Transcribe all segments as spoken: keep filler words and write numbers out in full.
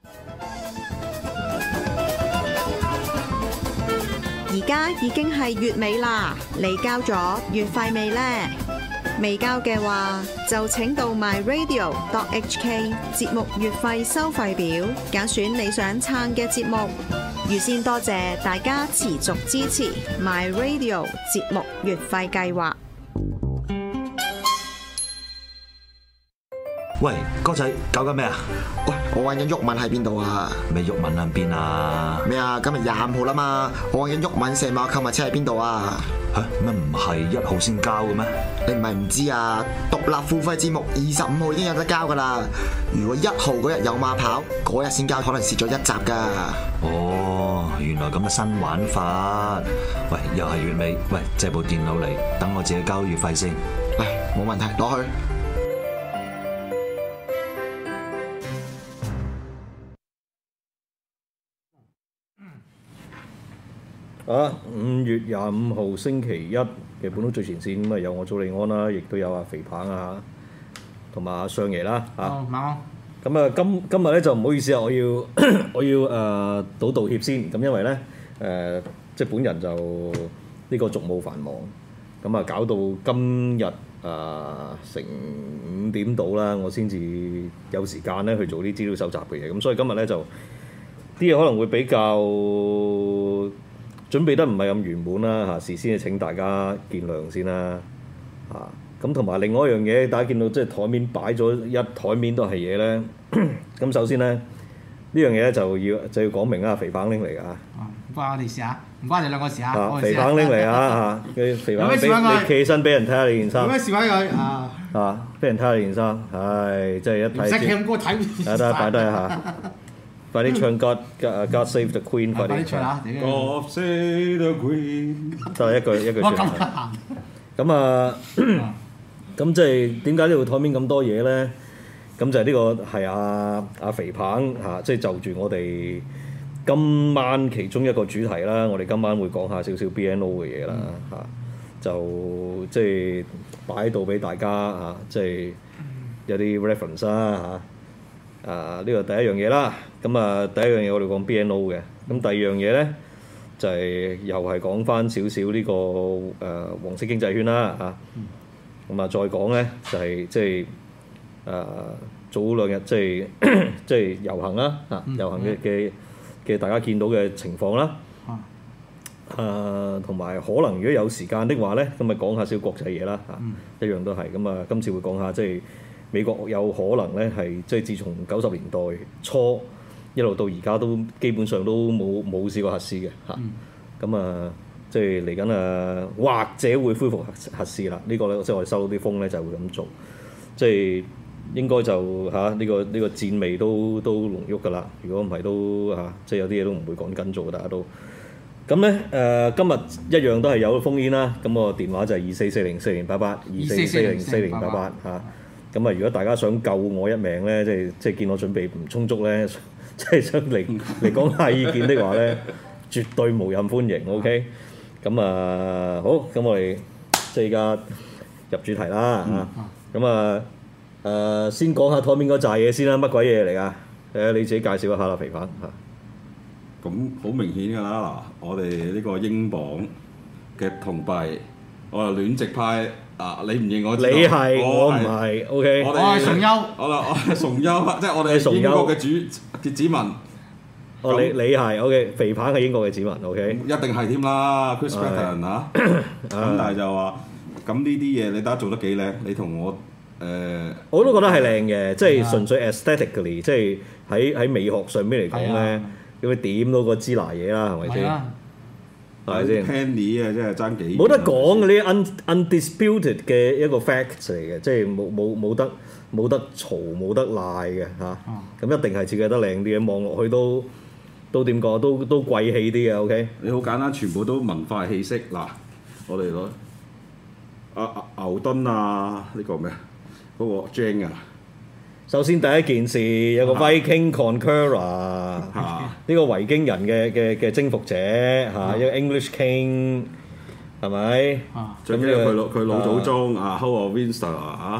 而家已經係月尾啦，你交咗月費未呢？未交嘅話，就請到 my radio dot h k 節目月費收費表，揀選你想撐嘅節目。預先多謝大家持續支持 my radio 節目月費計劃。 喂，哥仔，搞緊咩啊？ 喂，我揾緊毓民喺邊度啊？ 咩毓民喺邊啊？ 咩啊？今日廿五號啦嘛，我揾緊毓民成碼購物車喺邊度啊？ 吓，乜唔係一號先交嘅咩？ 你唔係唔知啊？獨立付費節目二十五號已經有得交噶啦。如果一號嗰日有馬跑，嗰日先交，可能蝕咗一集噶。 哦，原來咁嘅新玩法。喂，又係月尾，喂，借部電腦嚟，等我自己交月費先。 唉，冇問題，攞去。 啊！五月廿五號星期一嘅本土最前線咁啊，有我祖利安啦，亦都有阿肥棒啊，同埋阿相爺啦嚇。 哦，晚安。 咁啊，今今日咧就唔好意思啊，我要我要誒道、呃、道歉先。咁因為咧誒、呃，即係本人就呢個俗務繁忙，咁啊搞到今日啊成五點到啦，我先至有時間咧去做啲資料搜集嘅嘢。咁所以今日咧就啲嘢可能會比較準備得唔係咁圓滿啦嚇，事先請大家見諒先啦嚇。咁同埋另外一樣嘢，大家見到即係台面擺咗一台面都係嘢咧。咁首先咧，呢樣嘢咧就要就要講明啊，肥棒拎嚟㗎。 哦，唔關我哋事啊，唔關你兩個事啊。 啊，肥棒拎嚟啊嚇，佢肥棒俾你企起身俾人睇下你件衫。 有咩事揾佢啊？ 啊，俾人睇下你件衫，唉，真係一睇。 唔識唱歌睇。 得得擺低下。快啲唱 God God Save the Queen， 快啲唱啦 ！God Save the Queen， 就係一句一句説話。咁啊，咁即係點解呢度台面咁多嘢咧？咁就係呢個係阿阿肥棒嚇，即係就住我哋今晚其中一個主題啦。我哋今晚會講下少少 B N O 嘅嘢啦嚇，就即係擺喺度俾大家嚇，即係有啲 reference 啦嚇。啊！呢個第一樣嘢啦，咁啊第一樣嘢我哋講 B N O 嘅，咁第二樣嘢咧就係、是、又係講翻少少呢個誒、呃、黃色經濟圈啦嚇，咁啊再講咧就係即係誒早兩日即係即係遊行啦嚇，遊行嘅嘅嘅大家見到嘅情況啦，誒同埋可能如果有時間的話咧，咁咪講下少國際嘢啦嚇，嗯、一樣都係咁啊！今次會講下即係。就是美國有可能咧係即係自從九十年代初一路到而家都基本上都冇冇試過核試嘅嚇，咁、嗯、啊即係嚟緊啊或者會恢復核核試啦。呢、這個咧即係我哋收到啲風咧就會咁做，即係應該就嚇呢、啊這個呢、這個戰味都都濃郁㗎啦。如果唔係都嚇、啊、即係有啲嘢都唔會趕緊做，大家都咁咧誒。今日一樣都係有烽煙啦。咁我電話就係二四四零四零八八二四四零四零八八嚇。咁啊！如果大家想救我一命咧，即係即係見我準備唔充足咧，即係想嚟嚟講下意見的話咧，絕對無任歡迎。OK，咁啊好，咁我哋即係而家入主題啦嚇。咁啊誒，先講下台面嗰扎嘢先啦，乜鬼嘢嚟㗎？誒，你自己介紹一下啦，肥棒嚇。 咁好明顯㗎啦！嗱，我哋呢個英鎊嘅銅幣，我係戀殖派。啊！你唔認我？ 你係我唔係，OK。 我係崇優。 好啦，我係崇優，即係我哋係英國嘅主嘅子民。 哦，你你係 OK，肥棒係英國嘅子民 ，OK。 一定係添啦 ，Chris Patten 嚇。咁但係就話，咁呢啲嘢你睇下做得幾靚？你同我誒， 我都覺得係靚嘅，即係純粹 aesthetically，即係喺喺美學上邊嚟講咧，要佢點到個支拿嘢啦，係咪先？係咪先 ？Penny 啊，真係爭幾？ 冇得講嘅呢啲 undisputed 嘅一個 facts 嚟嘅，即係冇冇冇得冇得嘈冇得賴嘅嚇。咁、啊、一定係設計得靚啲嘅，望落去都都點講都都貴氣啲嘅。OK， 你好簡單，全部都文化氣息嗱。我哋攞阿阿牛頓啊，呢、這個咩嗰、那個 Jane 啊。 首先第一件事有個 Viking Conqueror，呢、啊、個維京人嘅嘅嘅征服者嚇，啊、一個 English King 係咪？ 最緊要佢老佢老祖宗啊 Howard Windsor 啊，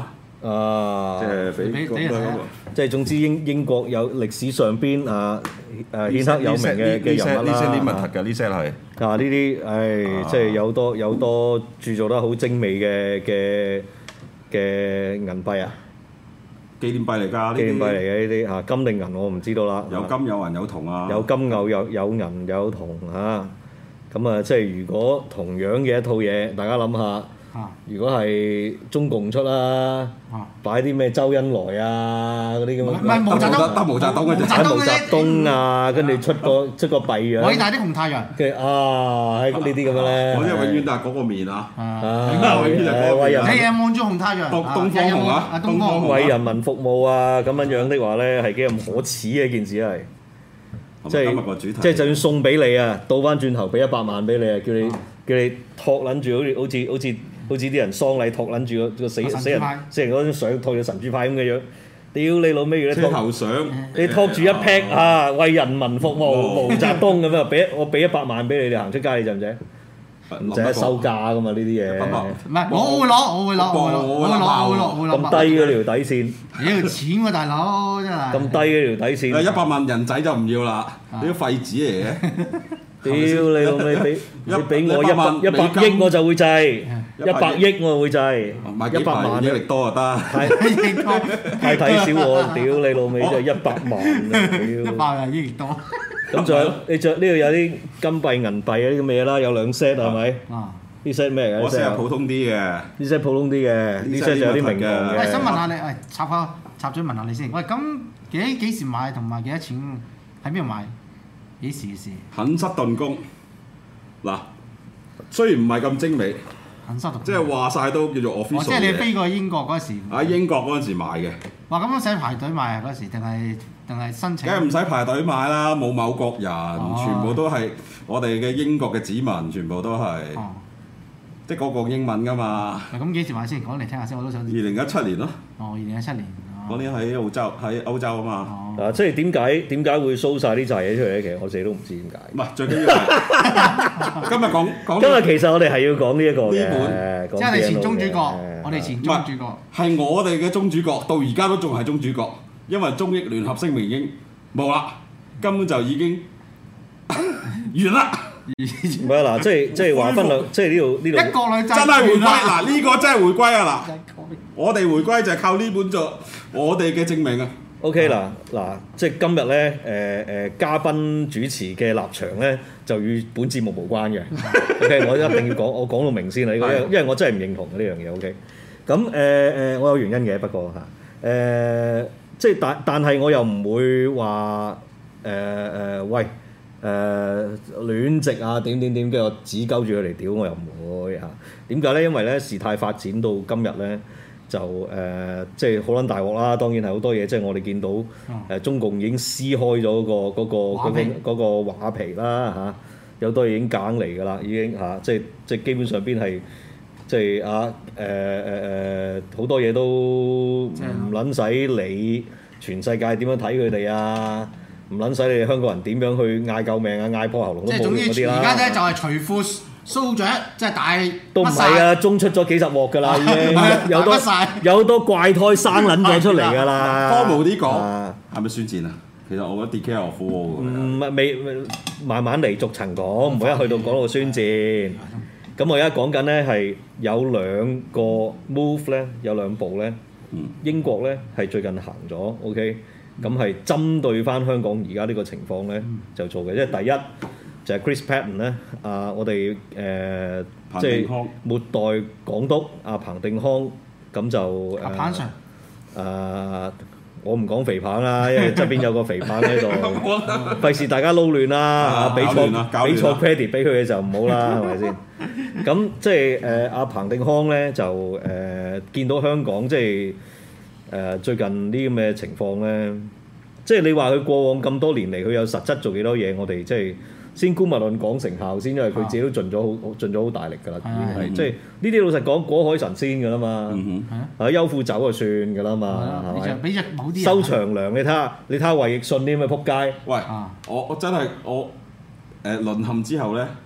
啊， 即係俾俾俾人睇啊即係總之英英國有歷史上邊啊誒顯赫有名嘅嘅人物呢些呢啲問啦。 題㗎，呢些係啊！呢啲唉，即係有多有多鑄造得好精美嘅嘅嘅銀幣啊， 紀念幣嚟㗎，呢紀念幣嚟啲嘅呢啲嚇，金定銀我唔知道啦。 有金有銀有銅啊， 有金有有有銀有銅嚇，咁啊即係如果同樣嘅一套嘢，大家諗下。 啊如果係中共出啦， 啊！ 擺啲咩周恩來啊嗰啲咁唔嘅， 係毛澤東， 得毛澤東嘅啫擺毛毛澤東澤東啊，跟住出個出個幣樣， 偉大的紅太陽跟住啊喺呢啲咁嘅咧， 我即係永遠都係嗰個面啊！ 啊！ 啊永遠就係嗰個面為人你有望住紅太陽， 東東方紅啊啊！東東方紅方紅為人民服務啊咁樣樣的話咧，係幾咁可恥嘅一件事係，即今日個主題係即係就算送俾你啊，倒翻轉頭俾一百萬俾你啊，叫你叫你托撚住好似好似好似好似啲人喪禮托撚住個個死神豬死人派死人嗰張相托住神豬派咁嘅樣，屌你老味！如果你車托頭相， 你托住一劈啊，為人民服務，毛澤東咁樣，俾我俾一百萬俾你，你行出街你制唔制？唔使收價噶嘛呢啲嘢， 唔係，我會攞，我會攞，我會攞，我會攞，我會攞，我會攞。 咁低嗰條底線， 屌錢喎大佬，真係。 咁低嗰條底線， 一百萬人仔就唔要啦，你啲廢紙嚟嘅。 屌你老味，俾你俾我一百一百億我就會制，一百億我會制， 買幾一百萬益力多就得。 太太睇小我，屌你老味真係一百萬啊！ 一屌， 百人益多。 咁仲有你仲呢度有啲金幣銀幣啊啲咁嘅嘢啦，有兩 set 係咪？ 啊！ 呢 set 咩嚟㗎？ 我呢 set 先係普通啲嘅， 呢 set 普通啲嘅，呢 set 就有啲名堂喂， 嘅。 想問下你，喂，插下插嘴問下你先。喂，咁幾幾時買同埋幾多錢？喺邊度買？幾時嘅事？ 肯瑟頓宮嗱，雖然唔係咁精美， 肯瑟頓。 即係話晒都叫做哦， official 即係你嘅飛過去英國嗰時。 喺英國嗰陣時買嘅， 哇！咁樣使排隊買啊嗰時，定係定係申請？ 梗係唔使排隊買啦，冇某國人， 哦全部都係我哋嘅英國嘅子民，全部都係， 哦， 即係個個英文噶嘛。 喂咁幾時買先？講嚟聽下先，我都想二。零一七年咯， 哦，二零一七年。 嗰年喺澳洲喺歐洲啊嘛。 哦。 嗱，即係點解點解會 show 晒啲債嘢出嚟咧？其實我自己都唔知點解。 唔係最緊要係今日講講今日其實我哋係要講呢一個嘅， 呢講即係你前中主 B N O 角嘅， 我哋前中主角。 係我哋嘅中主角，到而家都仲係中主角，因為中英聯合聲明已經冇啦，根本就已經完啦。 唔係啊嗱，即係即係話分兩，即係呢度呢一度國兩制。 真係回歸嗱，呢個真係回歸啊嗱！我哋回歸就係靠呢本作我哋嘅證明啊！ OK 嗱嗱，即係今日咧誒誒嘉賓主持嘅立場咧，就與本節目無關嘅。OK，我一定要講，我講到明先啦，呢個因為因為我真係唔認同嘅呢樣嘢。OK，咁誒誒，我有原因嘅，不過嚇誒、呃，即係但但係我又唔會話誒誒喂。誒、呃、亂直啊點點點，跟住我指鳩住佢嚟屌，我又唔會嚇。點解咧？因為咧事態發展到今日咧，就誒、呃、即係好撚大鑊啦。當然係好多嘢，即係我哋見到誒、呃、中共已經撕開咗、嗰個嗰、嗰個嗰、 畫皮嗰個嗰個畫皮啦嚇，有多嘢已經硬嚟㗎啦，已經嚇、啊，即係即係基本上邊係即係啊誒誒誒好多嘢都唔撚使理全世界點樣睇佢哋啊！唔撚使你哋香港人點樣去嗌救命啊、嗌破喉嚨都冇即係總之， 用嗰啲啦。 而家咧就係除褲鬚雀，即係大都唔係啊，中出咗幾十鑊㗎啦，已經有多大乜晒有好多怪胎生撚咗出嚟㗎啦。 科無啲講啊係咪宣戰啊？其實我覺得 declare of war 唔係未慢慢嚟逐層講，唔好一去到講到宣戰。咁我而家講緊咧係有兩個 move 咧，有兩步咧。英國咧係最近行咗 ，OK。咁係針對翻香港而家呢個情況咧，就做嘅。即係第一就係 Chris Patten 咧，啊，我哋誒即係末代港督阿彭定康，咁就阿彭 Sir 誒，我唔講肥棒啦，因為側邊有個肥棒喺度，費事大家撈亂啦嚇，俾錯俾錯 credit 俾佢嘅就唔好啦，係咪先？咁即係誒阿彭定康咧就誒見到香港即係。誒、呃、最近啲咁嘅情況咧，即係你話佢過往咁多年嚟，佢有實質做幾多嘢？我哋即係先姑勿論講成效先，因為佢自己都盡咗好盡咗好大力㗎啦，已經係即係呢啲老實講果海神仙㗎啦嘛，係休褲走就算㗎啦嘛，係咪？ 俾隻某啲收長糧，你睇下你睇下衛奕信啲咁嘅撲街， 喂，我我真係我誒淪陷之後咧，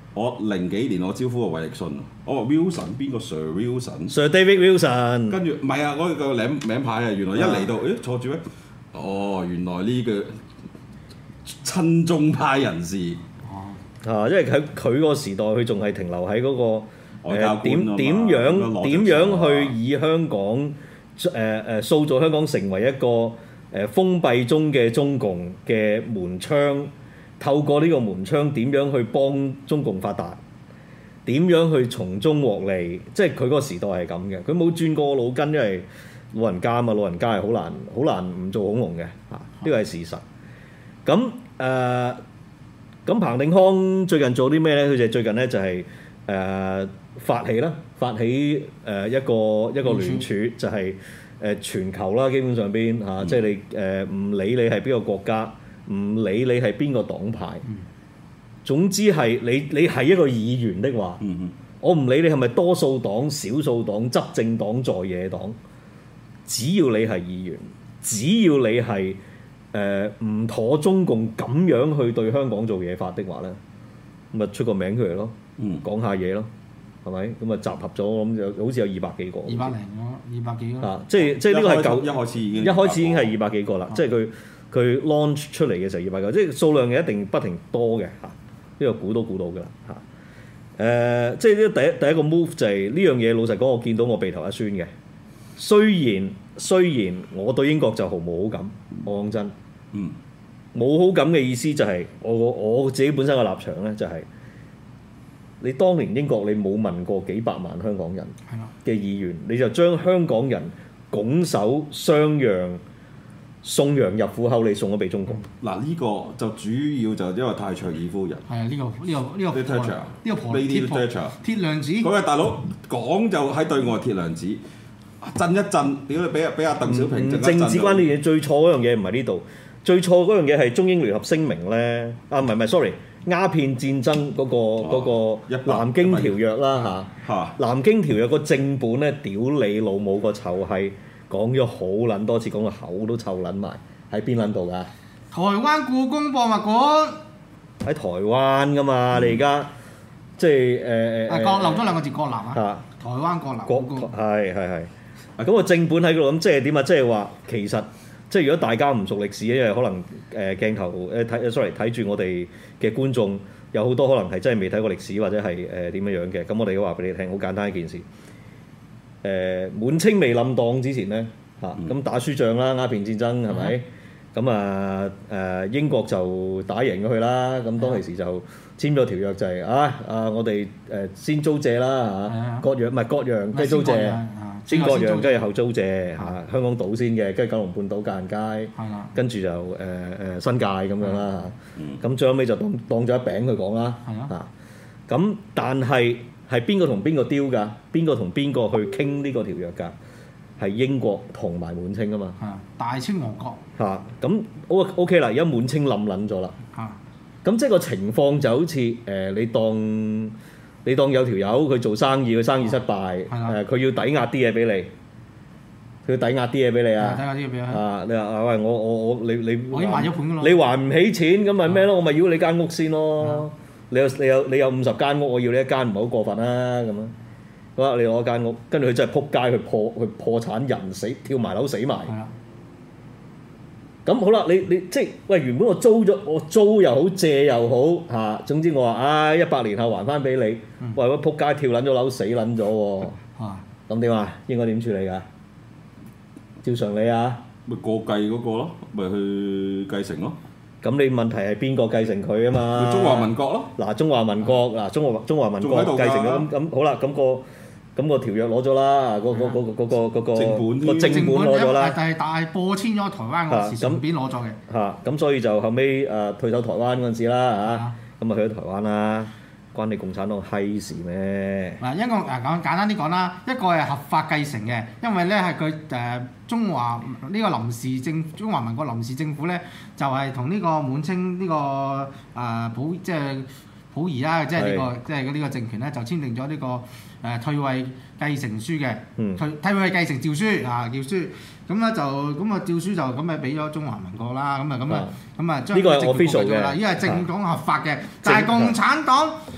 我零幾年我招呼個韋力信，我話 Wilson 邊個 Sir Wilson？Sir David Wilson。 跟住唔係啊，嗰個名名牌啊，原來一嚟到，誒坐住咩？哦，原來呢個親中派人士。 啊，因為喺佢個時代，佢仲係停留喺嗰、那個誒點點樣點樣去以香港誒誒、呃、塑造香港成為一個誒、呃、封閉中嘅中共嘅門窗。透過呢個門窗點樣去幫中共發達，點樣去從中獲利，即係佢嗰個時代係咁嘅。佢冇轉過腦筋，因為老人家啊嘛，老人家係好難好難唔做恐龍嘅嚇，呢個係事實。咁誒，咁、呃、彭定康最近做啲咩咧？佢就最近咧就係、是、誒、呃、發起啦，發起誒一個一個聯署，就係、是、誒全球啦，基本上邊嚇，啊嗯、即係你誒唔、呃、理你係邊個國家。唔理你係邊個黨派，嗯、總之係你你係一個議員的話，嗯、哼我唔理你係咪多數黨、少數黨、執政黨、在野黨，只要你係議員，只要你係誒唔妥中共咁樣去對香港做嘢法的話咧，咁咪出個名出嚟咯，嗯、講下嘢咯，係咪？咁啊集合咗，我諗就好似有二百幾個， 二百零咯，二百幾咯。啊， 即係即係呢個係舊一開始已經一開始已經係二百幾個啦，即係佢。佢 launch 出嚟嘅時候二百個，即係數量嘅一定不停多嘅嚇，呢、這個估都估到㗎啦嚇。誒、呃，即係呢第一第一個 move 就係呢樣嘢。老實講，我見到我鼻頭一酸嘅。雖然雖然我對英國就毫無好感，我講真，嗯，冇好感嘅意思就係、是、我我自己本身嘅立場咧，就係、是、你當年英國你冇問過幾百萬香港人嘅意願，你就將香港人拱手相讓。送羊入虎口，你送咗俾中國。 嗱，呢個就主要就因為太卓爾夫人。係啊， 呢、這個呢、這個呢、這個呢個婆鐵婆鐵娘子。 嗰位大佬講就喺對外鐵娘子，震一震，屌你俾俾阿鄧小平震一震。 政治關呢樣嘢最錯嗰樣嘢唔係呢度，最錯嗰樣嘢係中英聯合聲明咧。啊，唔係唔係 ，sorry，鴉片戰爭嗰、那個嗰、哦、個南京條約啦嚇。嚇。南京條約個正本咧，屌你老母個臭閪！講咗好撚多次，講個口都臭撚埋，喺邊撚度㗎？ 台灣故宮博物館喺台灣㗎嘛？嗯、你而家即係誒誒誒， 國漏咗兩個字國立啊！台灣國立故宮係係係。咁個正本喺度，咁即係點啊？即係話其實即係如果大家唔熟歷史，因為可能誒、呃、鏡頭誒睇，sorry 睇住我哋嘅觀眾有好多可能係真係未睇過歷史或者係誒點樣樣嘅。咁我哋都話俾你聽，好簡單一件事。誒、呃、滿清未冧檔之前咧嚇，咁、嗯、打輸仗啦，鴉片戰爭係咪？咁啊誒英國就打贏咗佢啦，咁當其時就簽咗條約就係、是、啊啊我哋誒先租借啦嚇，割讓唔係割讓，跟住租借，先割讓跟住後租借嚇，香港島先嘅，跟住九龍半島界限街，跟住就誒誒、呃、新界咁樣啦嚇，咁最後尾就當當咗一餅去講啦嚇，咁但係。係邊個同邊個丟㗎？邊個同邊個去傾呢個條約㗎？係英國同埋滿清啊嘛。 係大清王國。 嚇咁 O O K 啦，而家滿清冧撚咗啦。嚇咁即係個情況就好似誒、呃、你當你當有條友佢做生意，佢生意失敗，誒佢、呃、要抵押啲嘢俾你，佢要抵押啲嘢俾你啊。抵押啲嘢俾你啊！你話啊喂，我我我你你我已經還咗本㗎啦。 你還唔起錢咁咪咩咯？我咪要你間屋先咯。你有你有你有五十間屋，我要你一間唔係好過分啦咁啊！好啦，你攞間屋，跟住佢真係撲街去破去破產，人死跳埋樓死埋。咁好啦，你你即係喂原本我租咗，我租又好借又好嚇、啊，總之我話唉一百年後還翻俾你。嗯、喂，我撲街跳撚咗樓死撚咗喎。咁點啊？應該點處理㗎？照常理啊！ 咪過繼嗰個咯，咪去繼承咯。 咁你問題係邊個繼承佢啊嘛？ 中華民國咯。 嗱，中華民國嗱，中華中華民國繼承咗咁咁好啦，咁個咁個條約攞咗啦，嗰嗰嗰嗰個嗰個正本個正本攞咗啦。 但係大播遷咗台灣嗰時，順便攞咗嘅。 嚇，咁所以就後尾誒退守台灣嗰陣時啦嚇，咁啊去咗台灣啦。關你共產黨閪事咩？ 嗱，一個誒講簡單啲講啦，一個係合法繼承嘅，因為咧係佢誒中華呢、這個臨時政中華民國臨時政府咧，就係同呢個滿清呢、這個誒、呃、普即係溥儀啦，即係呢、這個是即係呢個政權咧，就簽訂咗呢個誒、呃、退位繼承書嘅，嗯、退退位繼承詔書啊詔書，咁咧就咁啊詔書就咁咪俾咗中華民國啦，咁啊咁啊咁啊將呢個政府過咗啦，呢個係政黨合法嘅，但係共產黨。喺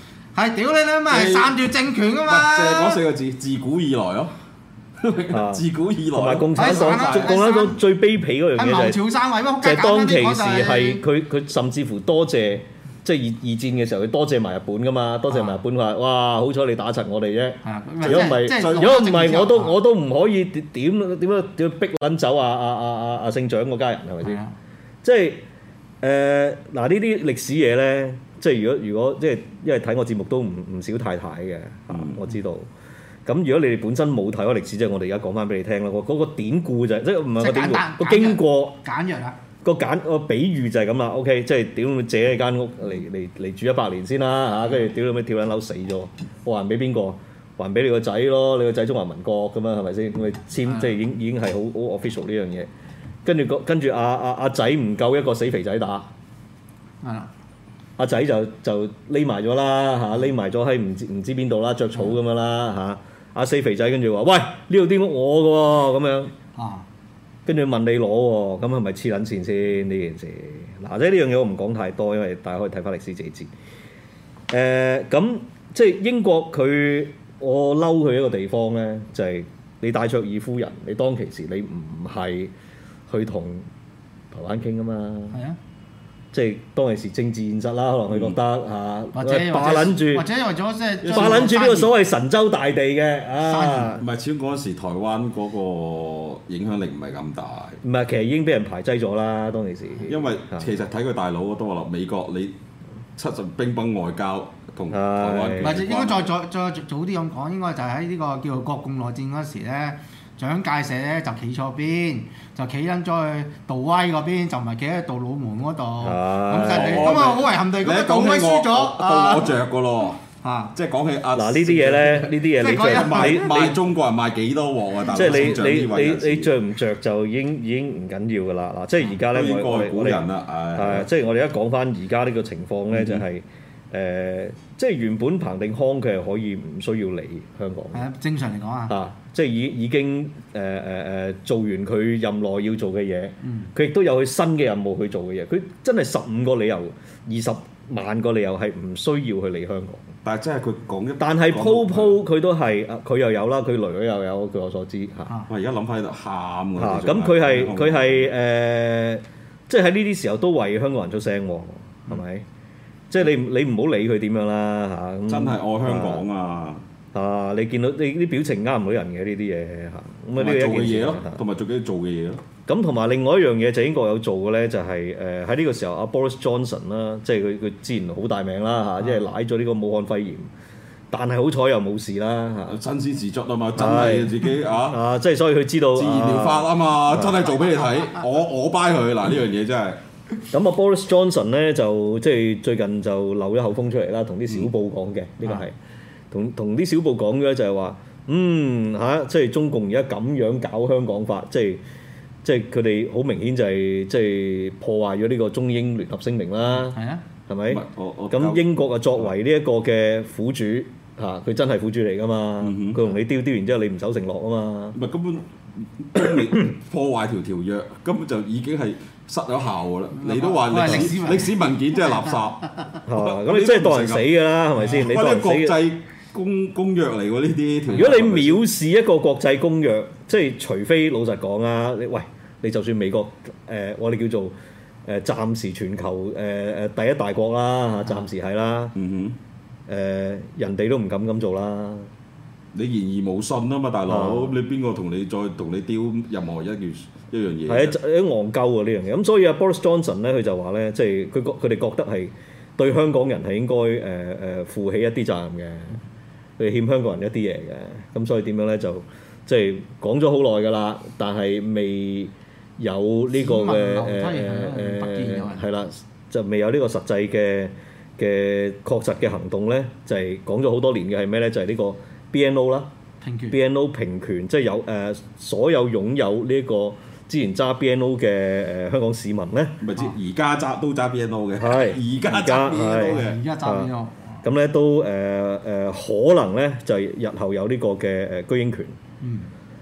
係屌你啦，咪係散掉政權噶嘛！ 就係嗰四個字，自古以來咯。自古以來， 同埋共產黨，共產黨最卑鄙嗰樣嘢就係潮汕為乜？ 就係當其時係佢佢甚至乎多謝，即係二二戰嘅時候，佢多謝埋日本噶嘛，多謝埋日本話，哇！好彩你打柒我哋啫，如果唔係，如果唔係我都我都唔可以點點點樣點逼撚走啊啊啊啊啊姓蔣嗰家人係咪先？即係誒嗱呢啲歷史嘢咧，即係如果如果即係因為睇我節目都唔唔少太太嘅嚇，我知道。咁如果你哋本身冇睇過歷史，即係我哋而家講翻俾你聽啦。嗰個典故就係即係唔係個典故，個經過簡約啦。 個簡個比喻就係咁啦。OK，即係屌你借你間屋嚟嚟嚟住一百年先啦嚇，跟住屌你咪跳緊樓死咗，我還俾邊個？還俾你個仔咯，你個仔中華民國咁樣係咪先？咁咪簽即係已經已經係好好 official 呢樣嘢。跟住個跟住阿阿阿仔唔夠一個死肥仔打，係啦。阿仔就就匿埋咗啦嚇，匿埋咗喺唔知唔知邊度啦，著草咁樣啦嚇。阿死肥仔跟住話：喂，呢度啲屋我嘅喎，咁樣。啊。跟住問你攞喎，咁係咪黐撚線先呢件事？嗱，即係呢樣嘢我唔講太多，因為大家可以睇翻歷史自己知。誒、呃，咁即係英國佢，我嬲佢一個地方咧，就係、是、你戴卓爾夫人，你當其時你唔係去同台灣傾啊嘛。係啊。即係當其時政治現實啦，可能佢覺得嚇， 或者霸撚住， 或者為咗即係霸撚住呢個所謂神州大地嘅啊， 唔係始終嗰陣時台灣嗰個影響力唔係咁大。 唔係，其實已經俾人排擠咗啦，當其時。 因為其實睇佢大佬都話啦，美國你七十兵崩外交同台灣， 唔係應該再再再早啲咁講，應該就係喺呢個叫做國共內戰嗰時咧。蔣介石咧就企錯邊，就企緊咗去杜威嗰邊，就唔係企喺杜魯門嗰度。咁就你咁啊，好遺憾地咁，杜威輸咗， 到我着噶咯。 啊， 即係講起阿嗱呢啲嘢咧，呢啲嘢你着賣賣中國人賣幾多鑊啊？ 即係你你你你著唔着就已經已經唔緊要噶啦。嗱，即係而家咧，我我古人啦， 係即係我哋而家講翻而家呢個情況咧，就係誒，即係原本彭定康佢係可以唔需要嚟香港。 係啊，正常嚟講啊。 啊，即係已已經誒誒誒做完佢任內要做嘅嘢，佢亦都有佢新嘅任務去做嘅嘢。佢真係十五個理由、二十萬個理由係唔需要去嚟香港。 但係真係佢講一， 但係鋪鋪佢都係，佢又有啦，佢女女又有，據我所知嚇。 我而家諗翻喺度喊㗎。 嚇，咁佢係佢係誒，即係喺呢啲時候都為香港人出聲喎，係咪？即係你你唔好理佢點樣啦嚇。 真係愛香港啊！ 啊！你見到你啲表情呃唔到人嘅呢啲嘢嚇，咁啊呢做嘅嘢咯，同埋做嘅做嘅嘢咯。 咁同埋另外一樣嘢就英國有做嘅咧，就係誒喺呢個時候阿 Boris Johnson 啦，即係佢佢之前好大名啦嚇，即係賴咗呢個武漢肺炎，但係好彩又冇事啦嚇。新鮮自足啊嘛，真係自己啊啊！即係所以佢知道自然療法啊嘛，真係做俾你睇，我我 buy 佢嗱呢樣嘢真係。 咁啊 Boris Johnson 咧就即係最近就漏咗口風出嚟啦，同啲小報講嘅呢個係。同同啲小報講嘅就係話，嗯嚇、啊，即係中共而家咁樣搞香港法，即係即係佢哋好明顯就係、是、即係破壞咗呢個中英聯合聲明啦。係啊，係咪？咁英國啊作為呢一個嘅苦主嚇，佢、啊、真係苦主嚟噶嘛？佢同、嗯、你丟丟完之後，你唔守承諾啊嘛？ 唔係根本破壞條條約，根本就已經係失咗效㗎啦！你都話歷史歷史文件真係垃圾， 咁你真係當人死㗎啦，係咪先？你當人死。 公公約嚟喎呢啲， 如果你藐視一個國際公約，即係除非老實講啊，你喂你就算美國誒、呃，我哋叫做誒、呃、暫時全球誒誒、呃、第一大國啦嚇，暫時係啦，嗯哼，誒、呃、人哋都唔敢咁做啦。 你言而無信啊嘛，大佬，咁、啊、你邊個同你再同你丟任何一樣一樣嘢？係啊，有啲戇鳩啊呢樣嘢。咁所以阿 Boris Johnson 咧，佢就話咧，即係佢覺佢哋覺得係對香港人係應該誒誒、呃、負起一啲責任嘅。佢欠香港人一啲嘢嘅，咁所以點樣咧就即係講咗好耐㗎啦，但係未有呢個嘅誒誒係啦，就未有呢個實際嘅嘅確實嘅行動咧，就係講咗好多年嘅係咩咧？就係、是、呢個 B N O 啦，B N O 平權，即係有誒、呃、所有擁有呢個之前揸 B N O 嘅誒、呃、香港市民咧， 咪知而家揸都揸 B N O 嘅， 係而家揸 B N O 嘅， 而家揸 B N O。 咁咧都誒誒、呃呃、可能咧就係日後有呢個嘅誒居英權，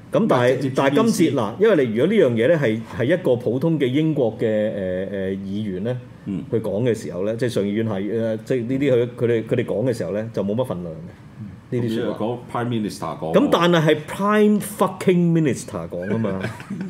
咁但直接係但係今次 G B C 嗱，因為你如果呢樣嘢咧係係一個普通嘅英國嘅誒誒議員咧， 嗯去講嘅時候咧，即係上議院係誒，即係呢啲佢佢哋佢哋講嘅時候咧，就冇乜份量嘅呢啲説話。 講 Prime Minister 講。 咁但係係 Prime fucking Minister 講啊嘛，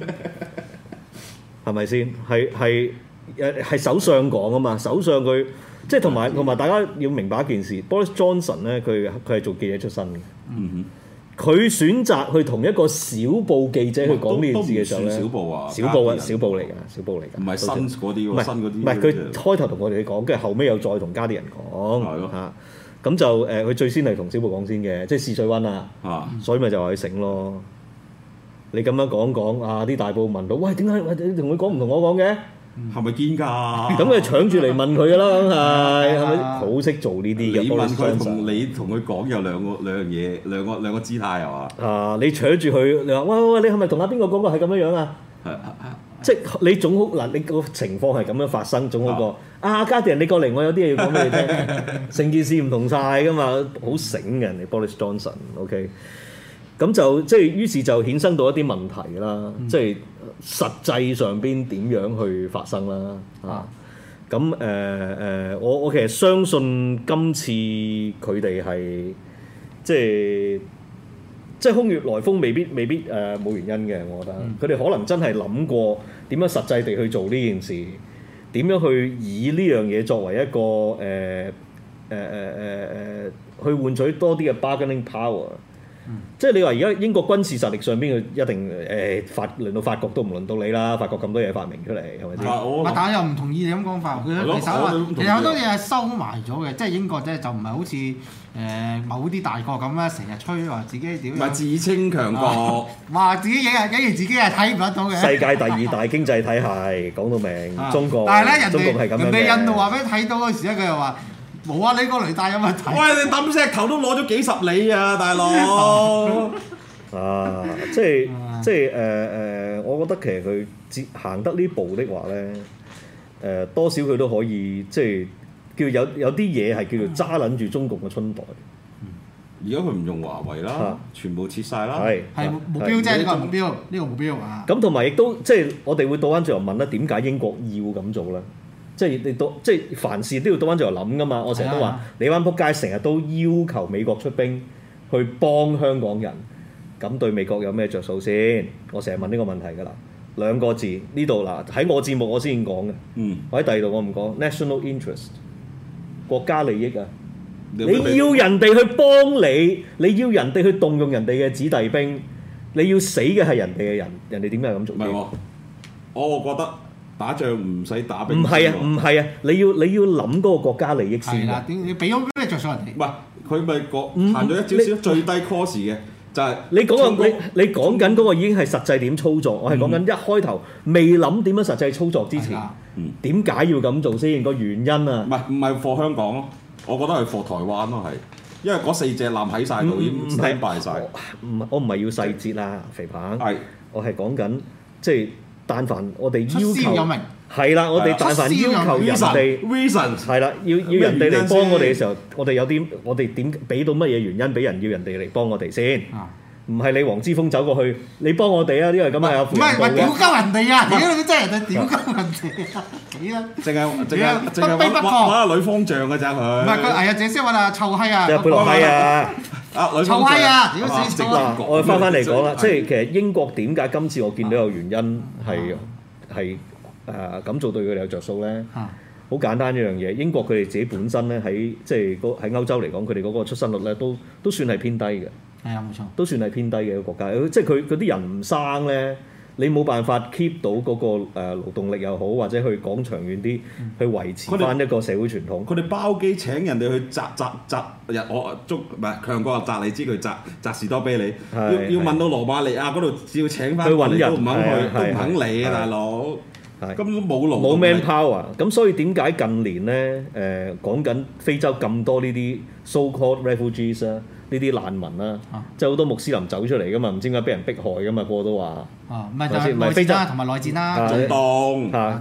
係咪先？係係誒係首相講啊嘛，首相佢即係同埋同埋大家要明白一件事 ，Boris Johnson 咧佢佢係做記者出身嘅。 嗯哼。 佢選擇去同一個小報記者去講呢件事嘅時候咧， 小報啊， 小報啊，小報嚟㗎，小報嚟㗎， 唔係新嗰啲喎， 唔係新嗰啲唔係佢開頭同我哋講，跟住後尾又再同加啲人講， 係咯嚇，咁就誒佢最先係同小報講先嘅，即係試水溫啊， 啊， 所以咪就話佢醒咯。你咁樣講講啊，啲大報問到，喂點解喂你同佢講唔同我講嘅？ 係咪堅㗎？ 咁佢搶住嚟問佢㗎啦，咁係係咪好識做呢啲嘅？ 你問佢同你同佢講有兩個兩樣嘢，兩個兩個姿態係嘛？ 啊！你搶住佢，你話喂喂喂，你係咪同阿邊個講過係咁樣樣啊？ 係即係你總好嗱，你個情況係咁樣發生，總好過啊！家啲人你過嚟，我有啲嘢要講俾你聽，成件事唔同晒㗎嘛，好醒嘅人哋 Boris Johnson，OK，咁就即係於是就衍生到一啲問題啦，即係實際上邊點樣去發生啦啊！咁誒誒，我我其實相信今次佢哋係即係。即係空穴來風，未必未必誒冇、呃、原因嘅，我覺得佢哋、嗯、可能真係諗過點樣實際地去做呢件事，點樣去以呢樣嘢作為一個誒誒誒誒誒去換取多啲嘅 bargaining power。嗯、即係你話而家英國軍事實力上邊，佢一定誒、呃、法輪到法國都唔輪到你啦，法國咁多嘢發明出嚟係咪先？ 但係又唔同意你咁講法，佢其實其實好多嘢係收埋咗嘅，即係英國啫，就唔係好似誒、呃、某啲大國咁啦，成日吹話自己點？ 唔係自稱強國， 話自己影日影完自己係睇唔得到嘅。 世界第二大經濟體系講到明，啊、中國， 但係咧人中國係咁樣嘅。 人哋印度話俾你睇到嗰時咧，佢又話。冇啊！你個雷達有問題。 喂，你抌石頭都攞咗幾十里啊，大佬！ 啊，即係即係誒誒，我覺得其實佢接行得呢步的話咧，誒、呃、多少佢都可以即係叫有有啲嘢係叫做揸撚住中共嘅春袋。 而家佢唔用華為啦，啊、全部切晒啦。係係目標啫，呢個目標，呢、呢個目標啊。 咁同埋亦都即係我哋會倒翻轉頭問啦，點解英國要咁做咧？即係你到即係凡事都要倒翻轉頭諗噶嘛，我成日都話你班仆街成日都要求美國出兵去幫香港人，咁對美國有咩着數先？我成日問呢個問題㗎啦，兩個字呢度嗱喺我節目我先講嘅，嗯，我喺第二度我唔講 national interest 國家利益啊，你要人哋去幫你，你要人哋去動用人哋嘅子弟兵，你要死嘅係人哋嘅人，人哋點解咁做？ 唔係喎，我覺得。打仗唔使打兵， 唔係啊，唔係啊，你要你要諗嗰個國家利益先。 係啦，點你俾咗咩着數人哋？ 唔係佢咪講行咗一少少最低 cost 嘅，就係你講個你你講緊嗰個已經係實際點操作，我係講緊一開頭未諗點樣實際操作之前，點解要咁做先？個原因啊？ 唔係唔係 for 香港咯，我覺得係 for 台灣咯，係因為嗰四隻艦喺晒度已經 stand by 曬。 唔我唔係要細節啦，肥鵬。 係我係講緊即係。但凡我哋要求係啦，我哋但凡要求人哋 reason 係啦，要要人哋嚟幫我哋嘅時候，我哋有啲我哋點俾到乜嘢原因俾人要人哋嚟幫我哋先？唔係你黃之鋒走過去，你幫我哋啊！因為咁係有負擔嘅。 唔係唔係屌鳩人哋啊！屌你真係人哋屌鳩人哋啊！幾啦？ 淨係淨係淨係揾揾下女方丈嘅咋佢？ 唔係佢係啊！淨係識揾啊臭閪啊！ 即係貝洛閪啊！ 啊女臭閪啊！屌死嗱，我翻翻嚟講啦，即係其實英國點解今次我見到有原因係係誒咁做對佢哋有着數咧？好簡單一樣嘢，英國佢哋自己本身咧喺即係喺歐洲嚟講，佢哋嗰個出生率咧都都算係偏低嘅。係啊，冇錯，都算係偏低嘅一個國家。即係佢嗰啲人唔生咧，你冇辦法 keep 到嗰個誒勞動力又好，或者去講長遠啲，嗯、去維持翻一個社會傳統。 佢哋包機請人哋去擲擲擲日，我捉唔係強國擲你知佢擲擲士多啤梨，要要問到羅馬尼亞嗰度要請翻嚟都唔肯去，都唔肯嚟啊，大佬！根本冇勞冇 manpower。咁所以點解近年咧誒講緊非洲咁多呢啲 so-called refugees 啊？呢啲難民啦，即係好多穆斯林走出嚟噶嘛，唔知點解俾人迫害噶嘛，個個都話。 哦，唔係就係內戰啦，同埋內戰啦， 中東嚇，中東。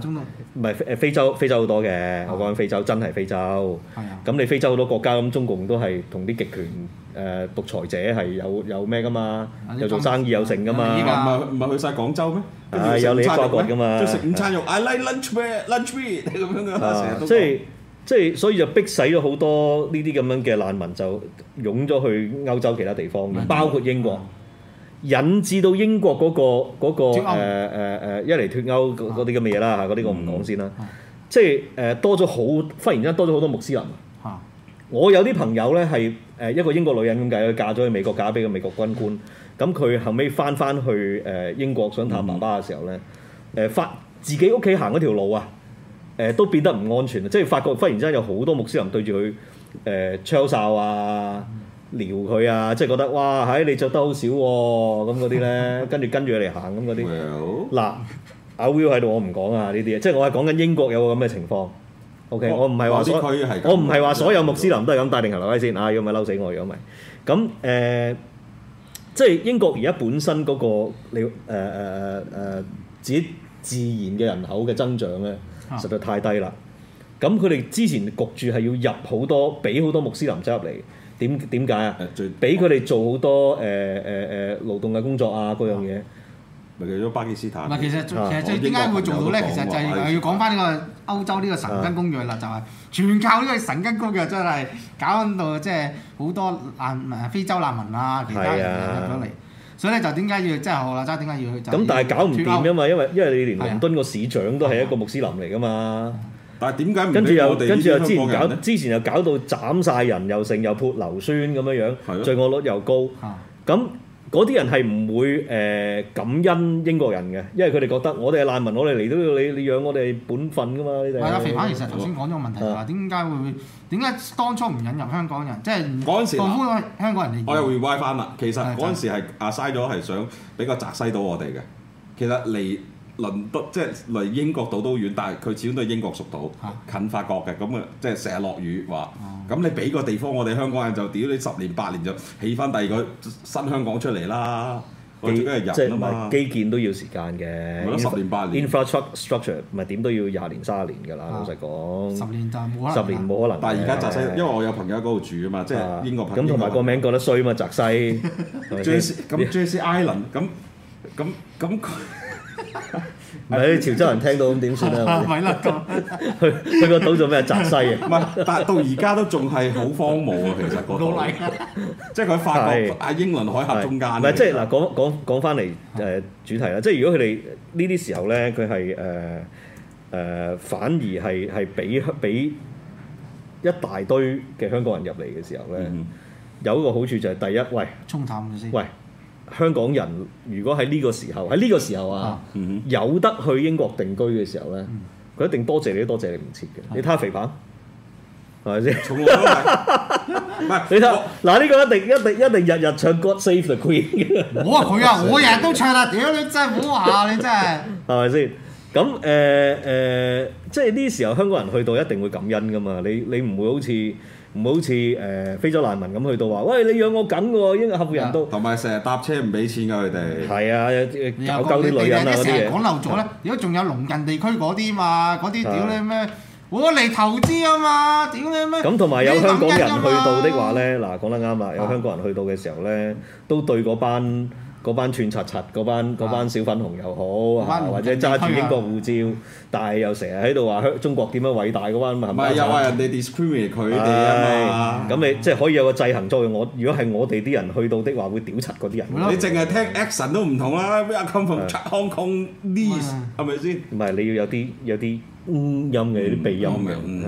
唔係誒非洲非洲好多嘅，我講緊非洲真係非洲。 係啊。 咁你非洲好多國家咁，中共都係同啲極權誒獨裁者係有有咩噶嘛？有做生意有成噶嘛？ 唔係唔係去晒廣州咩？ 係有利益瓜葛噶嘛？ 即係食午餐肉 ，I like lunch meat lunch meat 咁樣噶，成日都即係即係，所以就逼使咗好多呢啲咁樣嘅難民就湧咗去歐洲其他地方，包括英國。引致到英國嗰、個嗰、個誒誒誒一嚟脫歐嗰啲咁嘅嘢啦嚇，嗰啲我唔講先啦。即係誒多咗好，忽然之間多咗好多穆斯林。 啊、 我有啲朋友咧係誒一個英國女人咁計，佢嫁咗去美國，嫁俾個美國軍官。咁佢後尾翻翻去誒英國想探爸爸嘅時候咧，誒發、嗯、自己屋企行嗰條路啊，誒都變得唔安全啊！即係發覺忽然之間有好多穆斯林對住佢誒槍哨啊！撩佢啊！即係覺得哇，喺你着得好少喎，咁嗰啲咧，跟住跟住佢嚟行咁嗰啲。嗱，阿 Will 喺度，我唔講啊呢啲嘢，即係我係講緊英國有個咁嘅情況。OK，我唔係話所，我唔係話所有穆斯林都係咁帶定行留低先啊！如果咪嬲死我，如果咪咁誒，即係英國而家本身嗰個你誒誒誒誒自己自然嘅人口嘅增長咧，實在太低啦。咁佢哋之前焗住係要入好多，俾好多穆斯林走入嚟。點點解啊？俾佢哋做好多誒誒誒勞動嘅工作啊，嗰樣嘢。 咪叫咗巴基斯坦。 唔係，其實其實最點解會做到咧？其實就係要講翻呢個歐洲呢個神根公約啦，就係全靠呢個神根公約真係搞到即係好多難非洲難民啊，其他人入咗嚟。所以咧就點解要即係學啦？齋點解要去？ 咁但係搞唔掂㗎嘛，因為因為你連倫敦個市長都係一個穆斯林嚟㗎嘛。 但係點解唔跟住又跟住又之前搞之前又搞到斬晒人又剩又潑硫酸咁樣樣，罪惡率又高。咁嗰啲人係唔會誒、呃、感恩英國人嘅，因為佢哋覺得我哋係難民，我哋嚟都要你你養我哋本分㗎嘛。你哋係啊， 肥反其實頭先講咗個問題就係點解會點解當初唔引入香港人，即係嗰陣時放寬香港人嚟。 我又 rewind 翻啦，其實嗰陣時係阿嘥咗係想比較澤西到我哋嘅，其實嚟。倫敦即係離英國島都遠，但係佢始終都係英國屬島，啊、近法國嘅，咁啊即係成日落雨話，咁、啊、你俾個地方我哋香港人就屌你十年八年就起翻第二個新香港出嚟啦，我最緊係人啊嘛， 基建都要時間嘅， 十年八年 infrastructure 咪點都要廿年三十年㗎啦，啊、老實講。 十年就冇可能。 十年冇可能。 但係而家澤西，因為我有朋友喺嗰度住啊嘛，即係英國朋友。 咁同埋個名覺得衰嘛，澤西。 咁 Jersey Island 咁咁咁。 唔係潮州人聽到咁點算啊？ 咪啦， 去去個島做咩？澤西啊！ 唔係，但係到而家都仲係好荒蕪啊！其實嗰度，即係佢法國喺英倫海峽中間。 唔係即係嗱，講講講翻嚟誒主題啦。即係如果佢哋呢啲時候咧，佢係誒誒反而係係俾俾一大堆嘅香港人入嚟嘅時候咧，嗯、有一個好處就係第一，喂， 沖淡咗先。 喂。香港人如果喺呢個時候喺呢個時候啊，啊嗯、有得去英國定居嘅時候咧，佢、嗯、一定多謝你，都多謝你唔切嘅。嗯、你睇下肥彭，係咪先？從來都係，唔係你睇嗱呢個一定一定一定日日唱 God Save the Queen 嘅。 我話佢啊，我日日都唱啦，屌你真係唔好話你真係， 係咪先？咁誒誒，即係呢時候香港人去到一定會感恩噶嘛？你你唔會好似。唔好似誒非洲難民咁去到話，喂你養我緊喎，應該合乎人都。同埋成日搭車唔俾錢㗎佢哋。 係啊，搞鳩啲女人啊嗰啲嘢。 講漏咗咧，如果仲有鄰近地區嗰啲嘛，嗰啲屌你咩？我嚟投資啊嘛，屌你咩？ 咁同埋有香港人去到的話咧，嗱講得啱啊！有香港人去到嘅時候咧，都對嗰班。嗰班串柒柒，嗰班嗰班小粉紅又好，啊、或者揸住英國護照，但係又成日喺度話香中國點樣偉大嗰班嘛，係咪？ 唔係又話人哋 discriminate 佢哋啊嘛， 咁你即係可以有個制衡作用。我如果係我哋啲人去到的話，會屌柒嗰啲人。 你淨係聽 accent 都唔同啦 ，We are come from Hong Kong this 係咪先？ 唔係你要有啲有啲音嘅，有啲鼻音嘅。嗯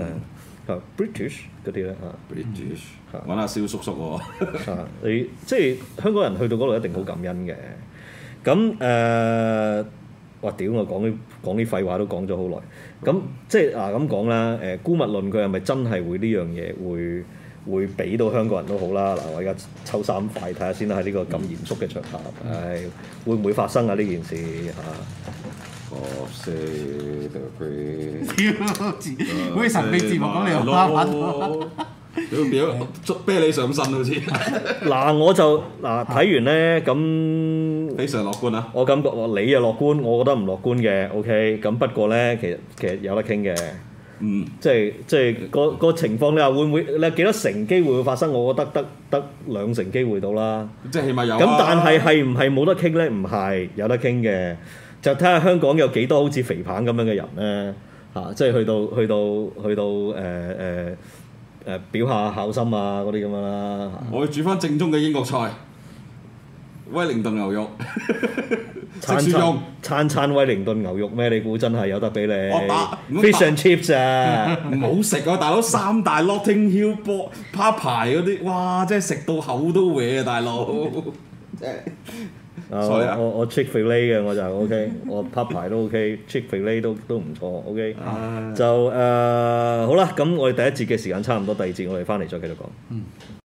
British 嗰啲咧嚇 ，British 揾下蕭叔叔喎。 啊，你即係香港人去到嗰度一定好感恩嘅。咁誒，哇屌！我講啲講啲廢話都講咗好耐。咁即係嗱咁講啦。誒，姑勿論佢係咪真係會呢樣嘢會會俾到香港人都好啦。嗱，我而家抽三塊睇下先啦。喺呢個咁嚴肅嘅場合，係會唔會發生啊？呢件事嚇？ 我識得佢， 好似神秘節目咁嚟玩， 表表捉啤你上身好似。 嗱，我就嗱睇完咧，咁非常樂觀啊！ 我感覺你又樂觀，我覺得唔樂觀嘅。OK，咁不過咧，其實其實有得傾嘅。 嗯， 即係即係個個情況，你話會唔會？你有幾多成機會會發生？我覺得得得兩成機會到啦。 即係起碼有。 咁但係係唔係冇得傾咧？唔係有得傾嘅，就睇下香港有幾多好似肥彭咁樣嘅人咧嚇、啊，即係去到去到去到誒誒誒表下孝心啊嗰啲咁樣啦。 我要煮翻正宗嘅英國菜，威靈頓牛肉。 餐餐餐餐威靈頓牛肉咩？你估真係有得俾你我打 ？Fish and chips 啊！ 唔好食啊，大佬！三大 Notting Hill 波趴排嗰啲，哇！真係食到口都歪啊，大佬！即係我我我 Chick-fil-A 嘅我就 OK， 我趴排都 OK，Chick-fil-A 都都唔錯 OK。就誒、呃、好啦，咁我哋第一節嘅時間差唔多，第二節我哋翻嚟再繼續講。嗯。